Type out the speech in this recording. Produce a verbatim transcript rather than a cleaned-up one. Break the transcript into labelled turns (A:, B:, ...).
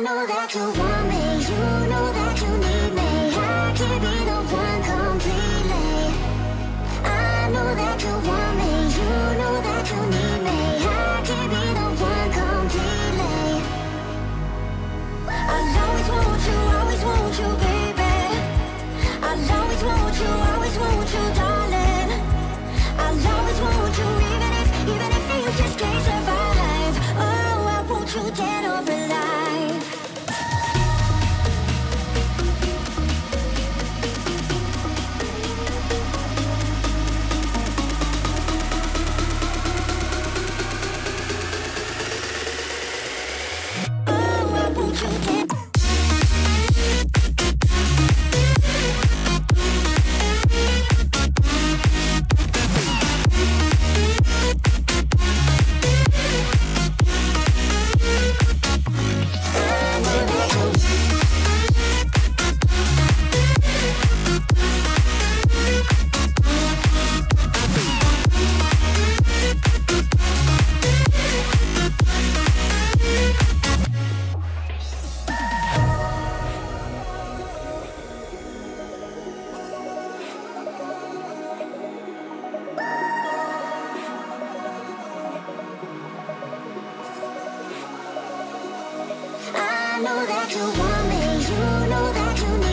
A: know that you want me, you know that you need me. I can't be the one completely. I know that you want me, you know that you need me. I can't be the one completely. I'll always want you, always want you, baby. I'll always want you, always want you, darling. I'll always want you, even if, even if you just can't survive. Oh, I want you dead or alive. Oh, I want you dead. I know that you want me, you know that you need me.